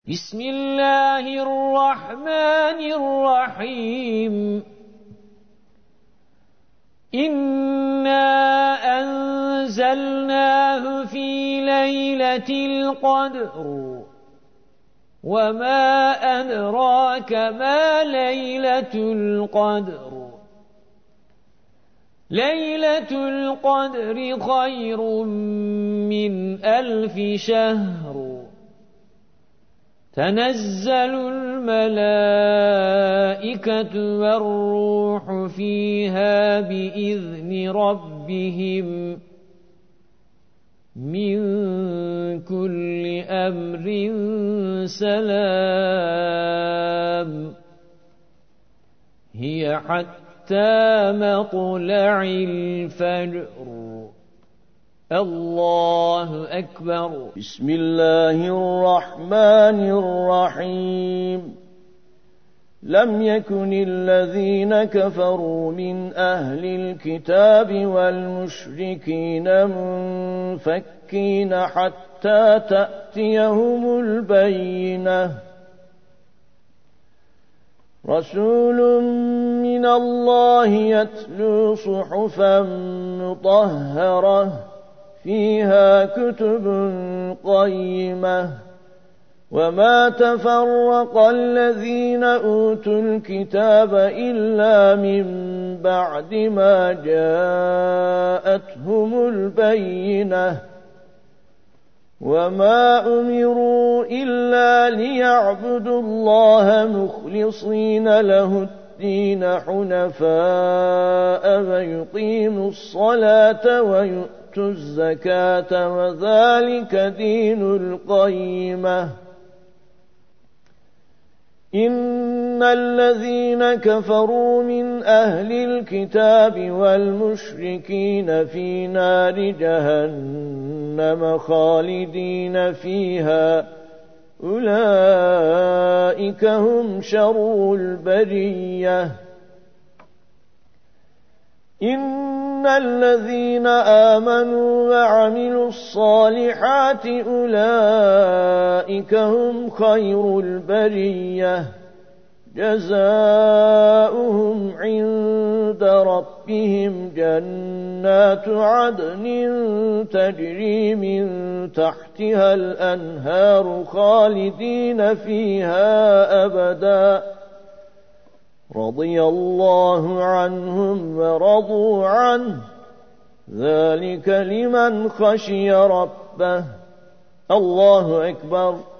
بسم الله الرحمن الرحيم إنا أنزلناه في ليلة القدر وما أدراك ما ليلة القدر ليلة القدر خير من 1000 شهر تنزل الملائكة والروح فيها بإذن ربهم من كل أمر سلام هي حتى مطلع الفجر الله أكبر. بسم الله الرحمن الرحيم. لم يكن الذين كفروا من أهل الكتاب والمشركين منفكين حتى تأتيهم البينة رسول من الله يتلو صحفا مطهرة فيها كتب قيمة وما تفرق الذين أوتوا الكتاب إلا من بعد ما جاءتهم البينة وما أمروا إلا ليعبدوا الله مخلصين له الدين حنفاء ويقيموا الصلاة ويؤتوا الزكاة وذلك دين القيمة إن الذين كفروا من أهل الكتاب والمشركين في نار جهنم خالدين فيها أولئك هم شر البرية إن الذين آمنوا وعملوا الصالحات أولئك هم خير البرية جزاؤهم عند ربهم جنات عدن تجري من تحتها الأنهار خالدين فيها أبدا رضي الله عنهم ورضوا عنه ذلك لمن خشي ربه الله أكبر.